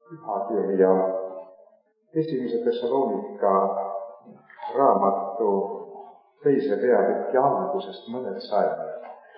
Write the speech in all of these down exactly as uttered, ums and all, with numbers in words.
pühakirja esimese Thessalonika raamatu teise peatüki algusest mõned salmid.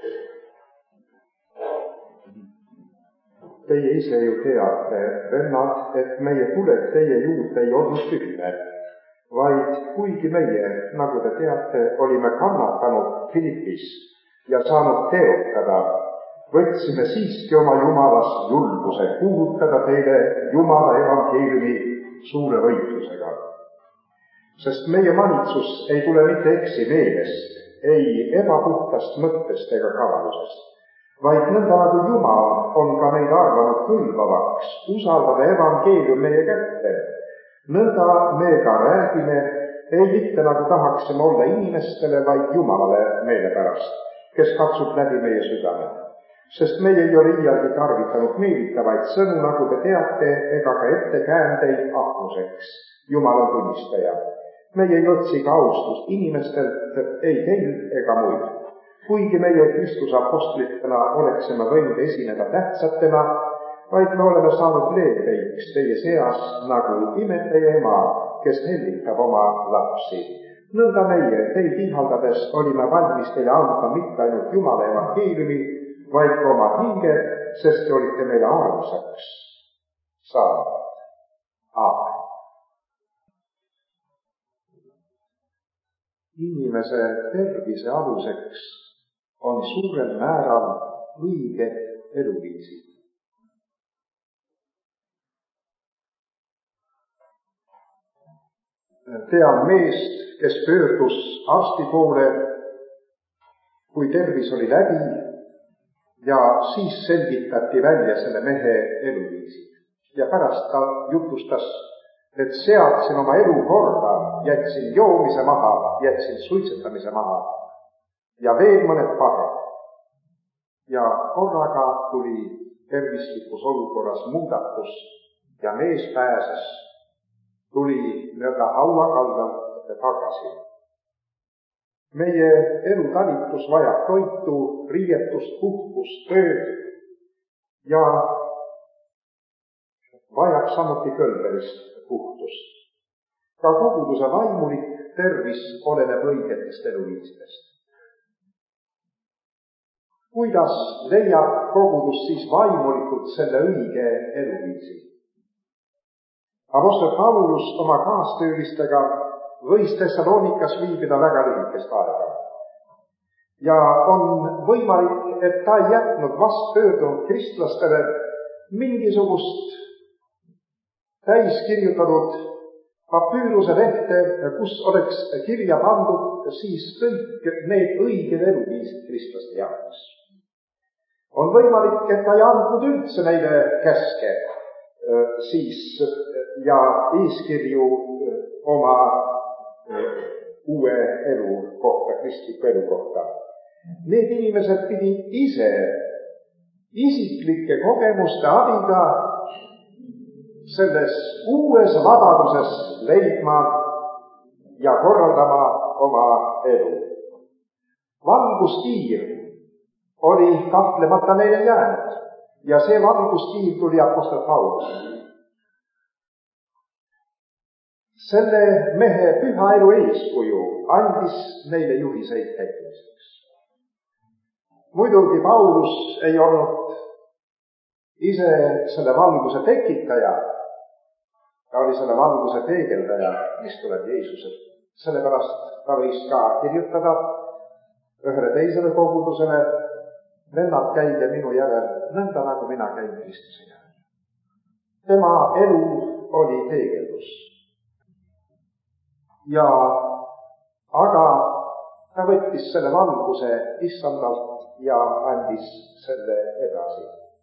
Teie ise ju teate, vennad, et meie tulek teie juurde ei olnud tühine, vaid kuigi meie, nagu te teate, olime kannatanud Filippis ja saanud teotada, võtsime siiski oma Jumalas julguse kuulutada teile Jumala evangeeliumi suure võitlusega. Sest meie manitsus ei tule mitte eksimeelest, ei ebapuhtast mõttest ega kavalusest, vaid nõnda nagu Jumal on ka meid arvanud kõlbavaks usaldada evangeelium meie kätte. Nõnda me ka räägime, ei mitte nagu tahaksime olla inimestele, vaid Jumalale meile pärast, kes katsub läbi meie südame. Sest meie ei ole iialgi tarvitanud meelitavaid sõnu, nagu te teate, ega ka ettekäändeid ahmuseks. Jumal on tunnistaja. Meie ei otsi ka austust inimestelt, ei teil ega muid. Kuigi meie Kristuse apostlitena oleksime võinud esineda tähtsatena, vaid me oleme saanud leebeiks teie seas nagu imetaja ema, kes hellitab oma lapsi. Nõnda meie, teid ihaldades, olime valmis teile anda mitte ainult Jumala evangeeliumi, vaid ka oma hinge, sest te olite meile armsaks saanud. Aamen. Inimese tervise aluseks on suurel määral õiged eluviisid. Tean meest, kes pöördus arsti poole, kui tervis oli läbi, ja siis selgitati välja selle mehe eluviisid. Ja pärast ta jutustas, et seadsin oma elu korda, jätsin joomise maha, jätsin suitsetamise maha ja veel mõned pahed. Ja korraga tuli tervislikus olukorras muudatus ja mees pääses, tuli nõnda hauakaldalt tagasi. Meie elutalitus vajab toitu, riietust, puhkust, tööd ja vajab samuti kõlbelist puhtust. Ka koguduse vaimulik tervis oleneb õigetest eluviisidest. Kuidas leiab kogudus siis vaimulikult selle õige eluviisi? Apostel Paulus oma kaastöölistega võis Thessalonikas viibida väga lühikest aega. Ja on võimalik, et ta ei jätnud vast pöördunud kristlastele mingisugust täiskirjutatud papüüruse lehte, kus oleks kirja pandud siis kõik need õiged eluviisid kristlaste jaoks. On võimalik, et ta ei andnud üldse neile käske siis ja eeskirju oma uue elu kohta, kristliku elu kohta. Need inimesed pidid ise isiklike kogemuste abiga selles uues vabaduses leidma ja korraldama oma elu. Valgustiir oli kahtlemata neile jäänud ja see valgustiir tuli apostel Paulus. Selle mehe püha elu eeskuju andis neile juhiseid täitmiseks. Muidugi Paulus ei olnud ise selle valguse tekitaja, ta oli selle valguse peegeldaja, mis tuleb Jeesuselt. Sellepärast ta võis ka kirjutada ühele teisele kogudusele, vennad, käige minu järel, nõnda nagu mina käin Kristuse järel. Tema elu oli peegeldus. Ja aga ta võttis selle valguse issandalt ja andis selle edasi.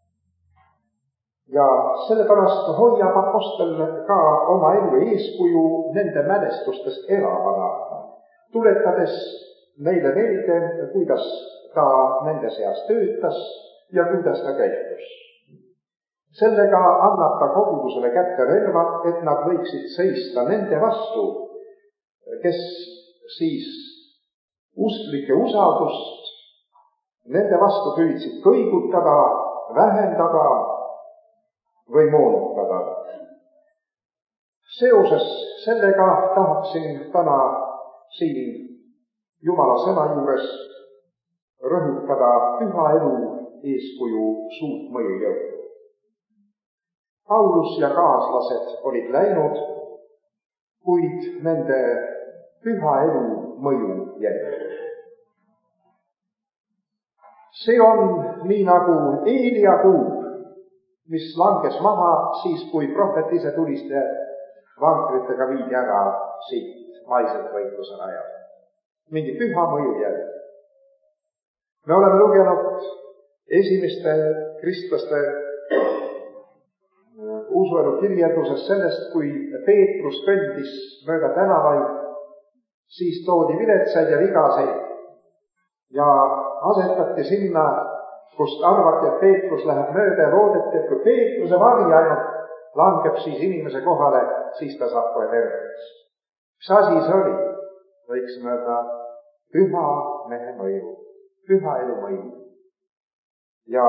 Ja sellepärast hoiab apostel ka oma elu eeskuju nende mälestustest elavana, tuletades neile meelde, kuidas ta nende seas töötas ja kuidas ta käitus. Sellega annab ta kogudusele kätte relvad, et nad võiksid seista nende vastu, kes siis usklike usaldust nende vastu püüdsid kõigutada, vähendada või moonutada. Seoses sellega tahaksin täna siin Jumala sõna juures rõhutada püha elu eeskuju suurt mõjujõudu. Paulus ja kaaslased olid läinud, kuid nende püha elu mõju jäi. See on nii nagu Eelia kuub, mis langes maha siis, kui prohvet ise tuliste vankritega viidi ära siit maiselt võitluse rajal. Mingi püha mõju jäi. Me oleme lugenud esimeste kristlaste usuelu kirjelduses sellest, kui Peetrus kõndis mööda tänavaid, siis toodi viletsaid ja vigaseid ja asetati sinna, kust arvati, et Peetrus läheb mööda ja loodeti, et kui Peetruse vari ainult langeb siis inimese kohale, siis ta saab kohe terveks. Mis asi see oli? Võiksime öelda püha mehe mõju, püha elu mõju. Ja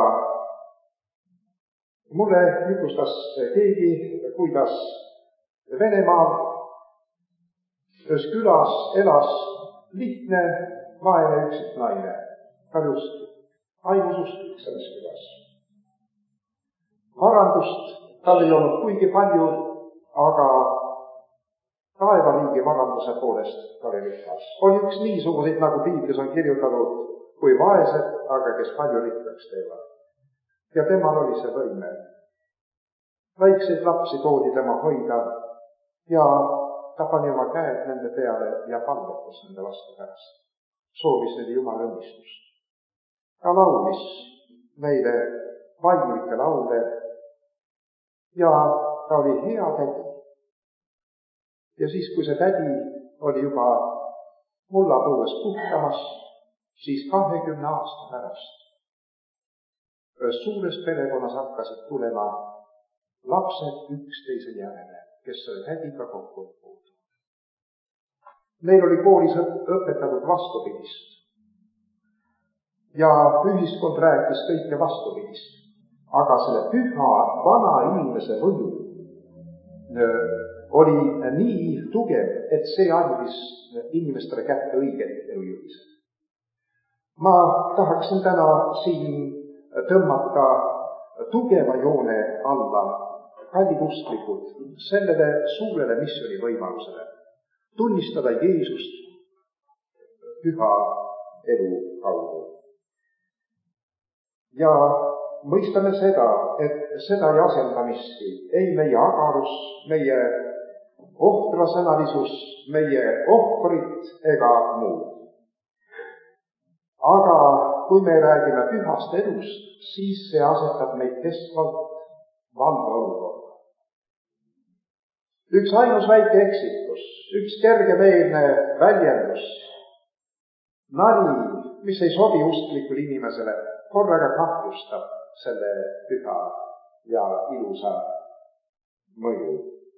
mulle jutustas keegi, kuidas Venemaal ühes külas elas lihtne vaene üksik naine, just aimususklik selles külas. Varandust tal ei olnud kuigi palju, aga taevariigi varanduse poolest ta oli rikas. Oli üks niisuguseid, nagu Piiblis on kirjutatud, kui vaesed, aga kes palju rikkaks teevad. Ja temal oli see võime. Väikseid lapsi toodi tema hoida ja ta pani oma käed nende peale ja palvetas nende laste pärast. Soovis neile Jumala õnnistust. Ta laulis meile vaimulikke laule ja ta oli hea tädi. Ja siis, kui see tädi oli juba mullapõues puhkamas, siis kahekümne aasta pärast ühes suures perekonnas hakkasid tulema lapsed üksteise järele, kes selle tädiga kokku ei puutunud. Neil oli koolis õpetatud vastupidist ja ühiskond rääkis kõike vastupidist, aga selle püha vana inimese võju oli nii tugev, et see andis inimestele kätte õiget elujuhised. Ma tahaksin täna siin tõmmata tugeva joone alla, kallid usklikud, sellele suurele missiooni võimalusele tunnistada Jeesust püha elu kaudu. Ja mõistame seda, et seda ei asenda miski, ei meie agarus, meie ohtrasõnalisus, meie ohvrid ega muud. Aga kui me räägime pühast elust, siis see asetab meid kestvalt valge olukorda. Üks ainus väike eksitus, üks kergemeelne väljendus, nali, mis ei sobi usklikul inimesele, korraga kahjustab selle püha ja ilusa mõju.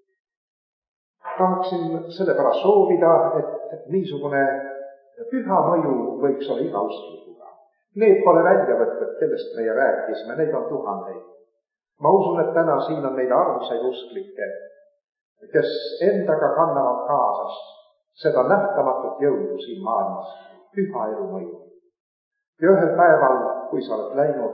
Tahaksin sellepärast soovida, et niisugune püha mõju võiks olla iga usklikuga. Need pole väljavõtted, kellest meie rääkisime, neid on tuhandeid. Ma usun, et täna siin on neid arvuseid usklikke, kes endaga kannavad kaasas seda nähtamatut jõudu siin maailmas, püha elu mõju. Ja ühel päeval, kui sa oled läinud,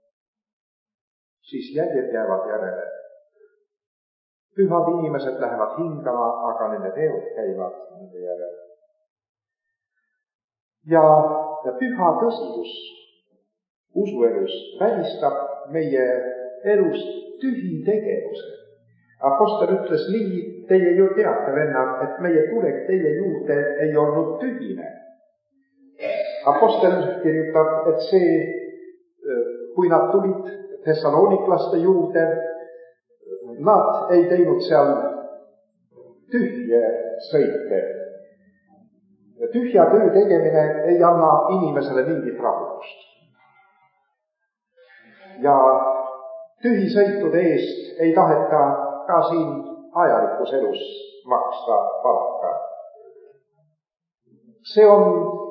siis jäljed jäävad järele. Pühad inimesed lähevad hingama, aga nende teod käivad nende järele. Ja, ja püha tõsidus usuelus välistab meie elus tühi tegevuse. Apostel ütles nii, teie ju teate, vennad, et meie tulek teie juurde ei olnud tühine. Apostel kirjutab, et see, kui nad tulid Thessaloniklaste juurde, nad ei teinud seal tühje sõite. Tühja töö tegemine ei anna inimesele mingit rahutust. Ja tühisõitude eest ei taheta ka siin ajalikus elus maksta palka. See on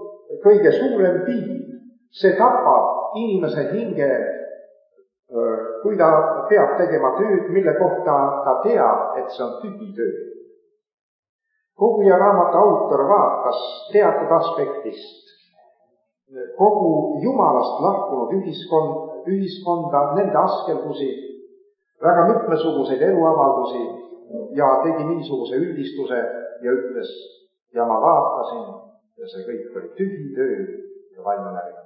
kõige suurem piin. See tapab inimese hinge kui ta peab tegema tööd, mille kohta ta teab, et see on tühi töö. Koguja raamatu autor vaatas teatud aspektist kogu Jumalast lahkunud ühiskond, ühiskonda, nende askeldusi, väga mitmesuguseid eluavaldusi ja tegi niisuguse üldistuse ja ütles, ja ma vaatasin ja see kõik oli tühi töö ja vaimne närimine.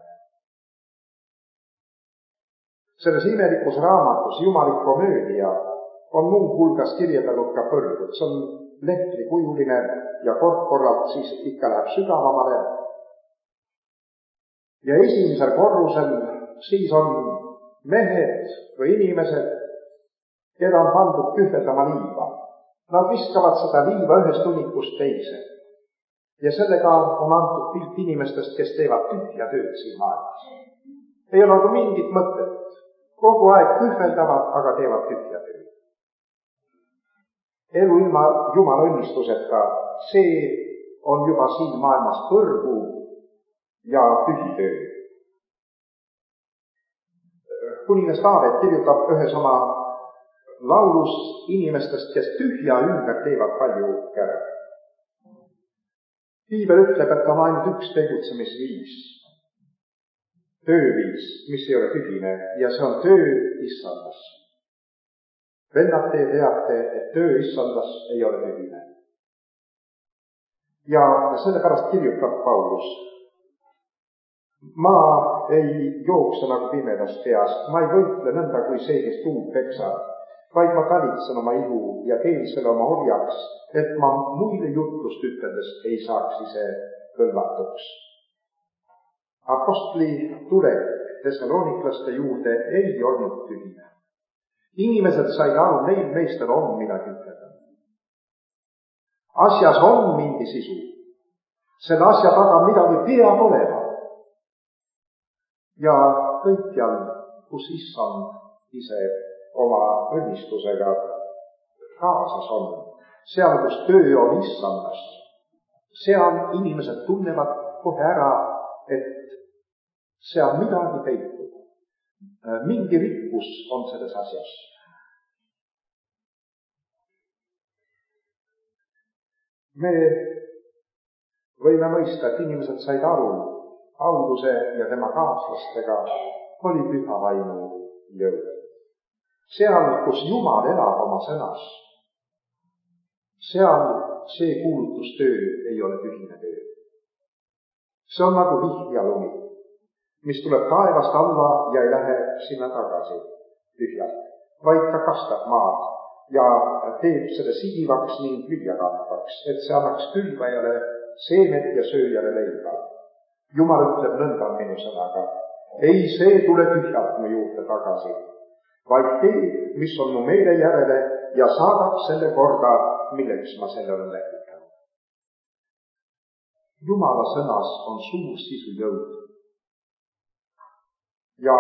Selles imelikus raamatus Jumalik komöödia on muu hulgas kirjeldatud ka põrgud. See on lehtrikujuline ja kord-korralt siis ikka läheb sügavamale. Ja esimesel korrusel siis on mehed või inimesed, keda on pandud kühveldama liiva. Nad viskavad seda liiva ühest hunnikust teise. Ja sellega on antud pilt inimestest, kes teevad tühja tööd siin maailmas. Ei ole nagu mingit mõtet. Kogu aeg kühveldavad, aga teevad tühja tööd. Elu ilma Jumala õnnistuseta, see on juba siin maailmas põrgu ja tühi töö. Kuningas Taavet kirjutab ühes oma laulus inimestest, kes tühja ümber teevad palju kära. Piibel ütleb, et on ainult üks tegutsemisviis, tööviis, mis ei ole tühine, ja see on töö issandas. Vennad, te teate, et töö issandas ei ole tühine. Ja sellepärast kirjutab Paulus, ma ei jookse nagu pimedas peas, ma ei võitle nõnda kui see, kes tuud peksab, vaid ma talitsen oma ihu ja teen selle oma orjaks, et ma muide jutlust üteldes ei saaks ise kõlvatuks. Apostli tulek Thessaloniklaste juurde ei olnud tühine. Inimesed said aru, neil meestel on midagi ütelda. Asjas on mingi sisu. Selle asja taga midagi peab olema. Ja kõikjal, kus issand ise oma õnnistusega kaasas on, seal, kus töö on issandas, seal inimesed tunnevad kohe ära, et seal midagi peitub. Mingi rikkus on selles asjas. Me võime mõista, et inimesed said aru, Pauluse ja tema kaaslastega oli püha vaimu jõud. Seal, kus Jumal elab oma sõnas, seal see kuulutustöö ei ole tühine töö. See on nagu vihjalumi, mis tuleb taevast alla ja ei lähe sinna tagasi tühjalt, vaid ta kastab maad ja teeb selle sigivaks ning viljakandvaks, et see annaks külvajale seemet ja sööjale leiba. Jumal ütleb nõnda minu sõnaga, ei see tule tühjalt mu juurde tagasi, vaid teeb, mis on mu meele järele ja saadab selle korda, milleks ma selle olen lähitanud. Jumala sõnas on suur sisu jõud. Ja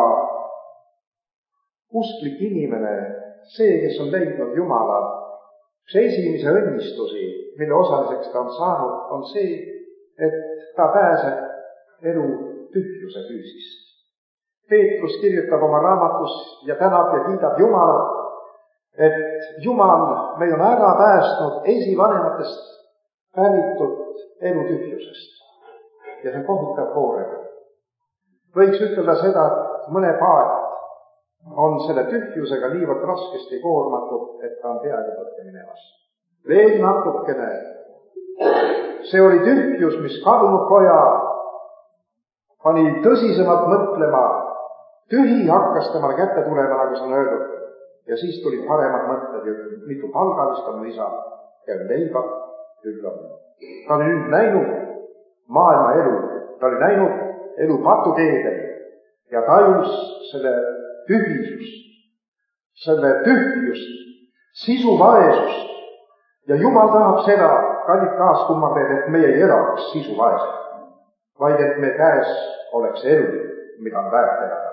usklik inimene, see, kes on leidnud Jumala, see esimese õnnistusi, mille osaliseks ta on saanud, on see, et ta pääseb elu tühjuse füüsist. Peetrus kirjutab oma raamatus ja tänab ja kiidab Jumalat, et Jumal meil on ära päästnud esivanematest päritud elu tühjusest. Ja see on kohutav koorega. Võiks ütelda seda, et mõne paat on selle tühjusega niivõrd raskesti koormatud, et ta on peaaegu põkke minemas. Veel natukene. See oli tühjus, mis kadunud poja pani tõsisemalt mõtlema. Tühi hakkas temale kätte tulema, nagu see on öeldud. Ja siis tulid paremad mõtted ja mitu palgalist on mu isa, ja leiba küll on. Ta oli nüüd näinud maailma elu, ta oli näinud elu patuteedel ja tajus selle tühisust, selle tühjust, sisu vaesust. Ja Jumal tahab seda, kallid kaaskummardajad, et meie ei elaks sisu vaesust, vaid et me käes oleks elu, mida on väärt elada.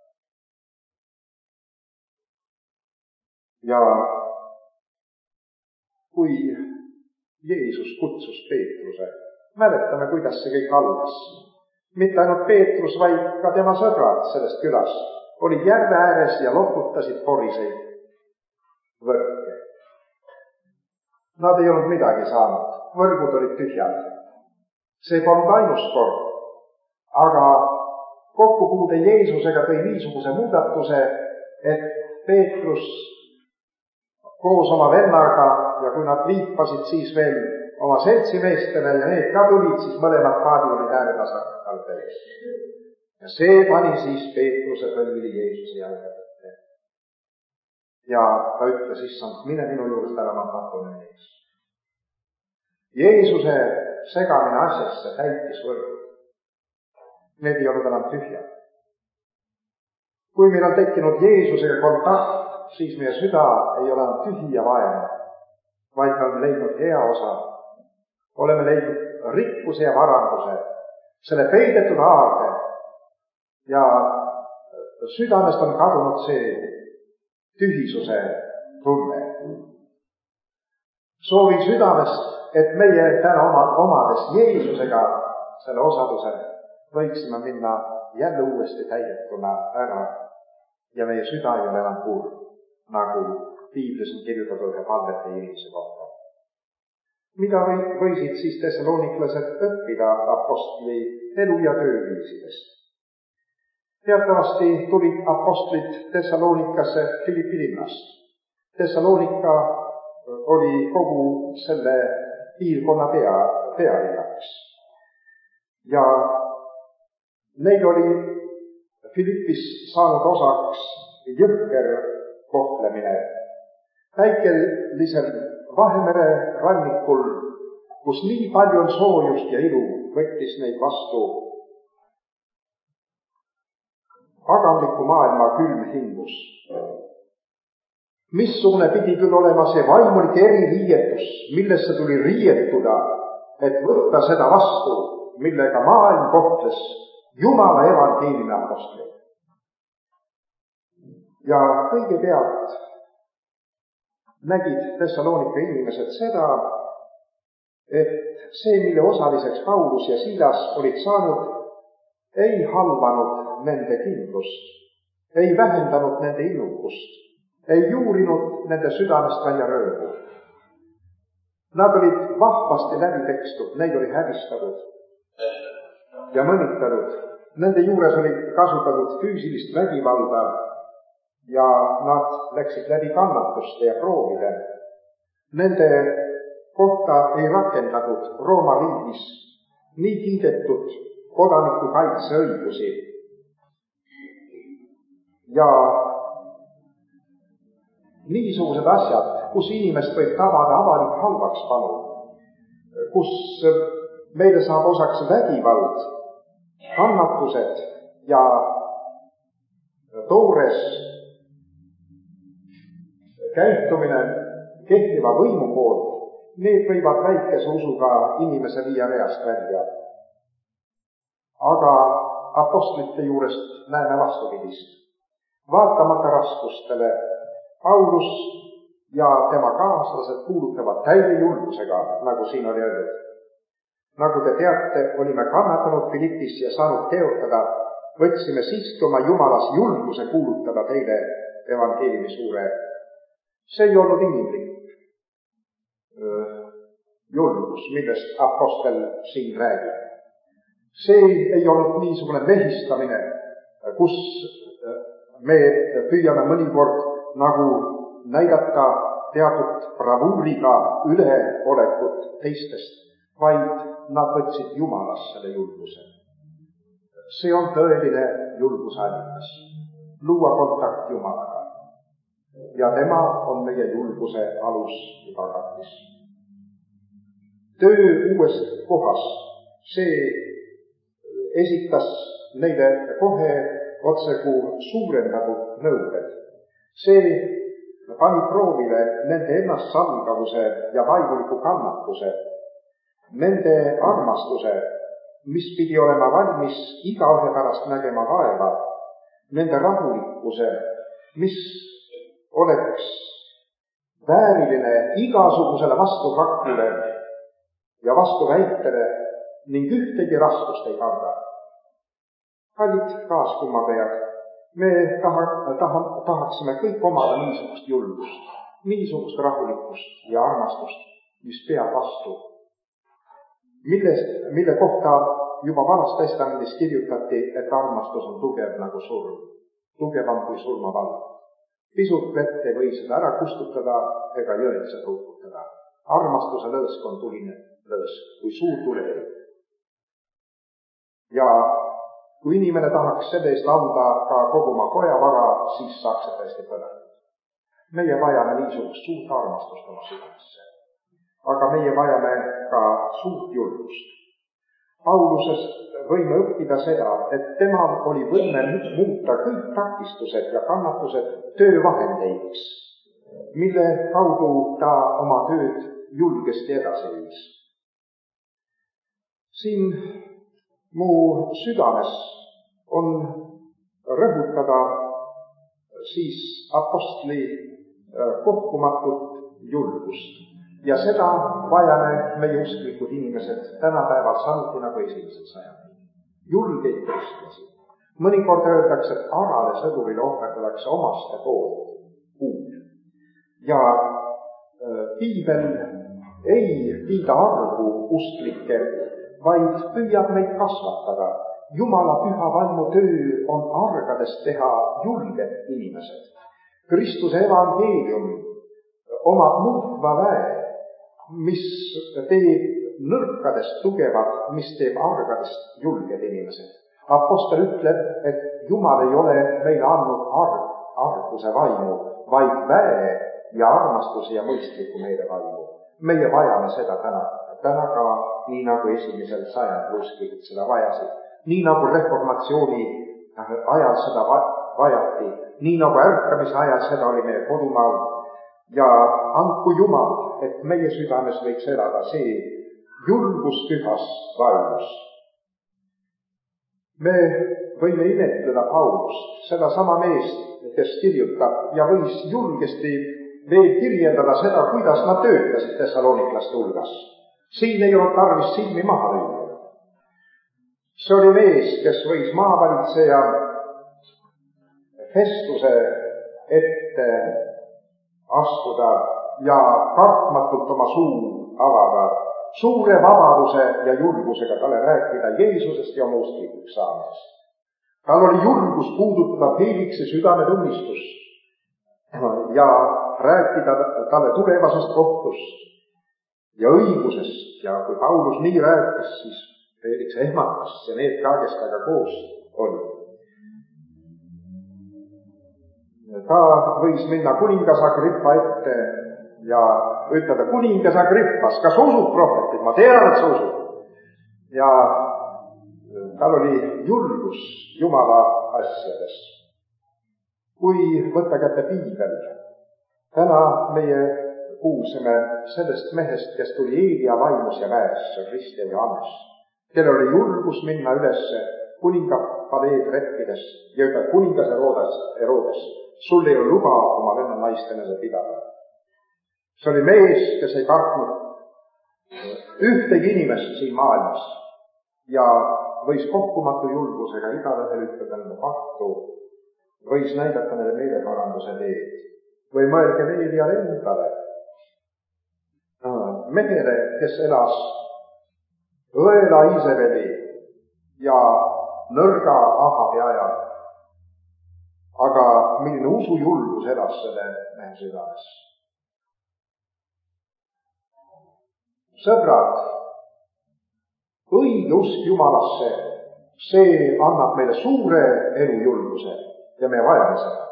Ja kui Jeesus kutsus Peetruse, mäletame, kuidas see kõik algas. Mitte ainult Peetrus, vaid ka tema sõbrad sellest külast olid järve ääres ja loputasid poriseid võrke. Nad ei olnud midagi saanud, võrgud olid tühjad. See polnud ainus kord, aga kokkupuude Jeesusega tõi niisuguse muudatuse, et Peetrus koos oma vennaga ja kui nad viipasid siis veel oma seltsimeestele ja need ka tulid, siis mõlemad paadid olid ääretasakal täis. Ja see pani siis Peetruse põlli Jeesuse jalgadele. Ja ta ütles, issand, mine minu juurest ära, ma tahtun ees. Jeesuse segamine asjasse täitis võrgud. Need ei olnud enam tühjad. Kui meil on tekkinud Jeesusega kontakt, siis meie süda ei ole enam tühi ja vaene, vaid me oleme leidnud hea osa. Oleme leidnud rikkuse ja varanduse, selle peidetud haarde ja südamest on kadunud see tühisuse tunne. Soovin südamest, et meie täna oma, omades Jeesusega selle osaduse võiksime minna jälle uuesti täidetuna ära ja meie süda ei ole enam kurb, nagu piiblis on kirjutatud ühe palvete inimese kohta. Mida võisid siis tessalooniklased õppida apostli elu ja tööviisidest? Teatavasti tulid apostlid Thessalonikasse Philippi linnast. Thesalonika oli kogu selle piirkonna pea, pealinnaks. Ja neil oli Philippis saanud osaks jõhker kohtlemine. Väikelisel Vahemere rannikul, kus nii palju on soojust ja ilu, võttis neid vastu paganliku maailma külm hingus. Missugune pidi küll olema see vaimulik eririietus, millesse tuli riietuda, et võtta seda vastu, millega maailm kohtles Jumala evangeeliumi apostleid. Ja kõigepealt nägid Thessalonika inimesed seda, et see, mille osaliseks Paulus ja Siilas olid saanud, ei halvanud nende kindlust, ei vähendanud nende innukust, ei juurinud nende südamest välja röövu. Nad olid vahvasti läbi pekstud, neid oli häbistatud ja mõnitanud. Nende juures oli kasutatud füüsilist vägivalda ja nad läksid läbi kannatuste ja proovide. Nende kohta ei rakendatud Rooma riigis nii kiidetud kodaniku kaitseõigusi. Ja niisugused asjad, kus inimest võib tabada avalik halvaks panu, kus meile saab osaks vägivald, kannatused ja toores käitumine kehtiva võimu poolt, need võivad väikese usuga inimese viia reast välja. Aga apostlite juurest näeme vastupidist. Vaatamata raskustele, Paulus ja tema kaaslased kuulutavad täie julgusega, nagu siin oli öeldud. Nagu te teate, olime kannatanud Filippis ja saanud teotada, võtsime siiski oma Jumalas julguse kuulutada teile evangeeliumi suure. See ei olnud inimlik julgus, millest apostel siin räägib. See ei olnud niisugune mehistamine, kus me püüame mõnikord nagu näidata teatud bravuuriga üleolekut teistest, vaid nad võtsid Jumalast selle julguse. See on tõeline julguse allikas, luua kontakt Jumalaga. Ja tema on meie julguse alus ja tagatis. Töö uues kohas, see esitas neile kohe otsegu suurendatud nõuded. See pani proovile nende ennastsalgavuse ja vaimuliku kannatuse, nende armastuse, mis pidi olema valmis igaühe pärast nägema vaeva, nende rahulikkuse, mis oleks vääriline igasugusele vastuhakkule ja vastuväitele ning ühtegi raskust ei karda. Kallid kaaskummardajad, me taha, taha, tahaksime kõik omada niisugust julgust, niisugust rahulikkust ja armastust, mis peab vastu, millest, mille kohta juba Vanas Testamendis kirjutati, et armastus on tugev nagu surm, tugevam kui surmavald. Pisut vett ei või seda ära kustutada ega jõed seda uputada. Armastuse lõõsk on tuline lõõsk, kui suur tuleviik. Ja kui inimene tahaks selle eest anda ka kogu oma kojavara, siis saaks see tõesti põlenud. Meie vajame niisugust suurt armastust oma südamesse. Aga meie vajame ka suurt julgust. Paulusest võime õppida seda, et temal oli võime muuta kõik takistused ja kannatused töövahendeiks, mille kaudu ta oma tööd julgesti edasi viis. Siin mu südames on rõhutada siis apostli kohkumatut julgust. Ja seda vajame meie usklikud inimesed tänapäeval samuti nagu esimesel sajandil. Julgeid kristlasi. Mõnikord öeldakse, et arale sõdurile ohverdatakse omaste poolt puud. Ja äh, piibel ei viida arvu usklikke, vaid püüab meid kasvatada. Jumala püha vaimu töö on argadest teha julged inimesed. Kristuse evangeelium omab muutva väe, mis teeb nõrkadest tugevad, mis teeb argadest julged inimesed. Apostel ütleb, et Jumal ei ole meile andnud arg, arguse vaimu, vaid väe ja armastuse ja mõistliku meile vaimu. Meie vajame seda täna, täna ka nii nagu esimesel sajandil usklikud seda vajasid, nii nagu reformatsiooni ajal seda vajati, nii nagu ärkamise ajal seda oli meie kodumaal. Ja andku Jumal, et meie südames võiks elada see julgus pühas vaimus. Me võime imetleda Paulust, seda sama meest, kes kirjutab ja võis julgesti veel kirjeldada seda, kuidas nad töötasid Thessaloniklaste hulgas. Siin ei olnud tarvis silmi maha lüüa. See oli mees, kes võis maavalitseja Festuse ette astuda ja kartmatult oma suu avada, suure vabaduse ja julgusega talle rääkida Jeesusest ja oma usklikuks saamisest. Tal oli julgus puudutada Feliksi südametunnistust ja rääkida talle tulevasest kohtust ja õigusest. Ja kui Paulus nii rääkis, siis Feliks ehmatas ja need ka, kes temaga koos olid. Ta võis minna kuningas Agrippa ette ja ütelda, kuningas Agrippas, kas usub prohvetit? Ma tean, et sa usub. Ja tal oli julgus Jumala asjades. Kui võtta kätte piibel, täna meie kuulsime sellest mehest, kes tuli Eelia vaimus ja väes, Kristjan Johannes, kellel oli julgus minna üles kuninga palee treppides ja ütelda, kuningas Herodes, Herodes, sul ei ole luba oma venna naist enese pidada. See oli mees, kes ei kartnud ühtegi inimest siin maailmas ja võis kohkumatu julgusega igavesel ütleda nende pattu, võis näidata neile meeleparanduse teed. Või mõelge veel ja endale. Mehele, kes elas õela Iisraeli ja nõrga Ahabi ajal, aga milline usujulgus elas selle mehe südames. Sõbrad, õige usk Jumalasse, see annab meile suure elujulguse ja me vajame seda.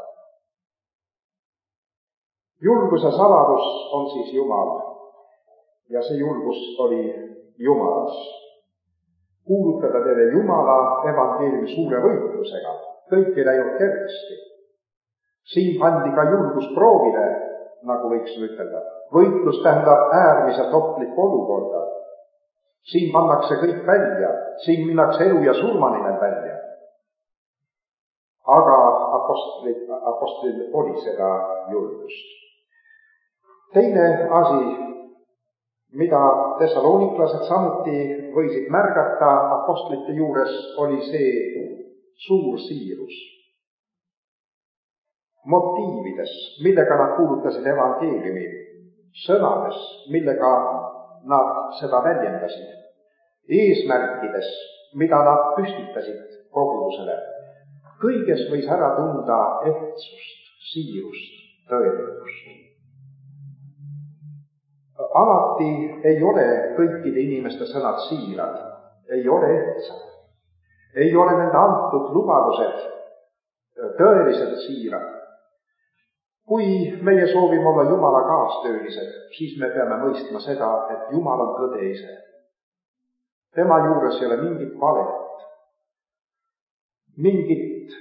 Julguse saladus on siis Jumal ja see julgus oli Jumalas. Kuulutada teile Jumala evangeeliumi suure võitlusega. Kõik ei läinud kergesti. Siin pandi ka julgus proovile, nagu võiks ütelda. Võitlus tähendab äärmiselt ohtlikku olukorda. Siin pannakse kõik välja, siin minnakse elu ja surma nimel välja. Aga apostlil, apostlil oli seda julgust. Teine asi, mida thessaloniklased samuti võisid märgata apostlite juures, oli see suur siirus. motiivides, millega nad kuulutasid evangeeliumi, sõnades, millega nad seda väljendasid, eesmärkides, mida nad püstitasid kogudusele. Kõiges võis ära tunda ehtsust, siirust, tõelikkust. Alati ei ole kõikide inimeste sõnad siirad, ei ole ehtsad, ei ole nende antud lubadused tõeliselt siirad. Kui meie soovime olla Jumala kaastöölised, siis me peame mõistma seda, et Jumal on tõde ise. Tema juures ei ole mingit valet, mingit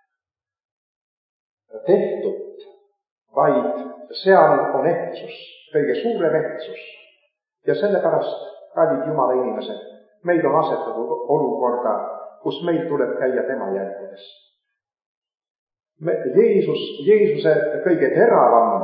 tehtut, vaid seal on ehtsus, kõige suurem ehtsus. Ja sellepärast, kallid Jumala inimesed, meil on asetatud olukorda, kus meil tuleb käia tema jälgedes. Jeesus, Jeesuse kõige teravam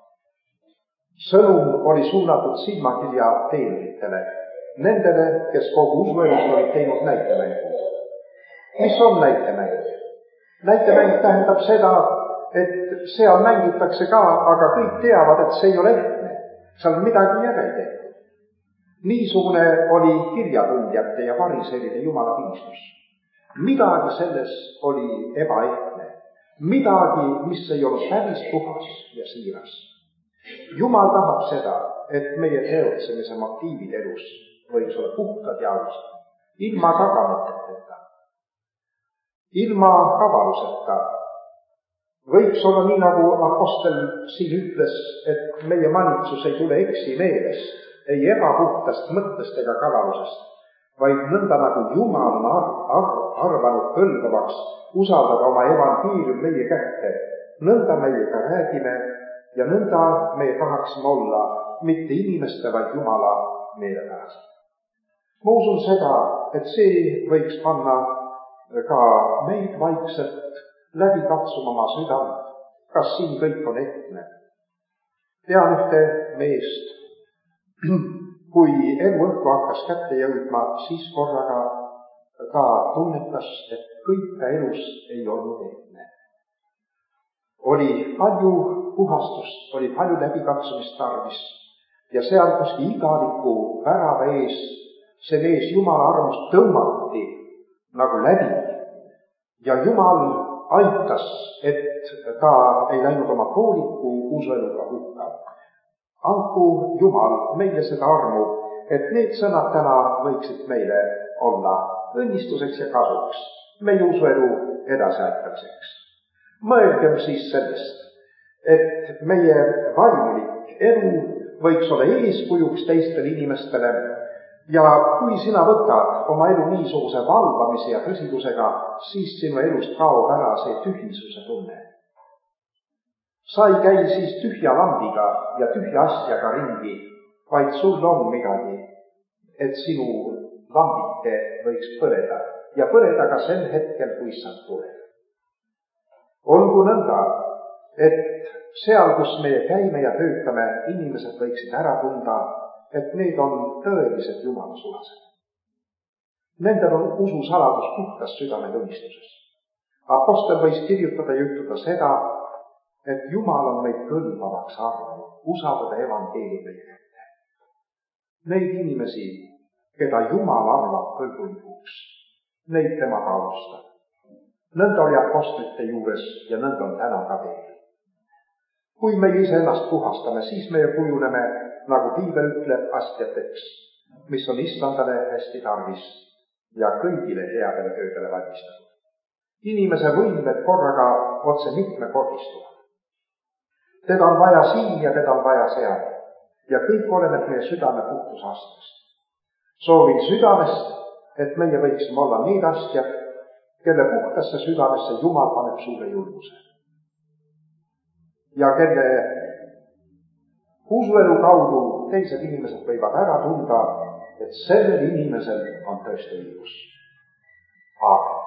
sõnum oli suunatud silmakirja teenritele, nendele, kes kogu usuelust olid teinud näitemängu. Mis on näitemäng? Näitemäng tähendab seda, et seal mängitakse ka, aga kõik teavad, et see ei ole ehtne. Seal on midagi järel tehtud. Niisugune oli kirjatundjate ja fariseeride Jumala piistus. Midagi selles oli ebaehtne. Midagi, mis ei olnud päris puhas ja siiras. Jumal tahab seda, et meie teotsemise motiivid elus võiks olla puhtad ja ausad, ilma tagamateta, ilma kavaluseta. Võiks olla nii, nagu apostel siin ütles, et meie manitsus ei tule eksi meelest, ei ebapuhtast mõttest ega kavalusest, vaid nõnda nagu Jumal on ar- ar- arvanud kõlbavaks usaldada oma evangeelium meie kätte, nõnda meie ka räägime ja nõnda me tahaksime olla mitte inimeste, vaid Jumala meelepärased. Ma usun seda, et see võiks panna ka meid vaikselt läbi katsuma oma südant, kas siin kõik on ehtne. Tean ühte meest, kui eluõhtu hakkas kätte jõudma, siis korraga ta tunnetas, et kõik ta elus ei olnud ehtne. Oli palju puhastust, oli palju läbikatsumist tarvis ja seal kuskil igaliku värava ees see mees Jumala armust tõmmati nagu läbi ja Jumal aitas, et ta ei läinud oma pooliku usueluga hukka. Andku Jumal meile seda armu, et need sõnad täna võiksid meile olla õnnistuseks ja kasuks, meie usuelu edasiaitamiseks. Mõelgem siis sellest, et meie vaimulik elu võiks olla eeskujuks teistele inimestele ja kui sina võtad oma elu niisuguse valvamise ja tõsidusega, siis sinu elust kaob ära see tühisuse tunne. Sa ei käi siis tühja lambiga ja tühja asjaga ringi, vaid sul on midagi, et sinu lambike võiks põleda ja põleda ka sel hetkel, kui issand tuleb. Olgu nõnda, et seal, kus meie käime ja töötame, inimesed võiksid ära tunda, et need on tõelised Jumala sulased. Nendel on ususaladus puhtas südametunnistuses. Apostel võis kirjutada ja ütelda seda, et Jumal on meid kõlbavaks arvanud, usaldada evangeeliumi meie kätte. Neid inimesi, keda Jumal arvab kõlbulikuks, neid tema ka austab. Nõnda oli apostlite juures ja nõnda on täna ka veel. Kui me ise ennast puhastame, siis me kujuneme, nagu Piibel ütleb, astjateks, mis on issandale hästi tarvis ja kõigile headele töödele valmistatud. Inimese võimed korraga otse mitmekordistuvad. Teda on vaja siin ja teda on vaja seal ja kõik oleneb meie südame puhtusastmest. Soovin südamest, et meie võiksime olla need astjad, kelle puhtasse südamesse Jumal paneb suure julguse. Ja kelle usuelu kaudu teised inimesed võivad ära tunda, et sellel inimesel on tõesti õigus. Aamen.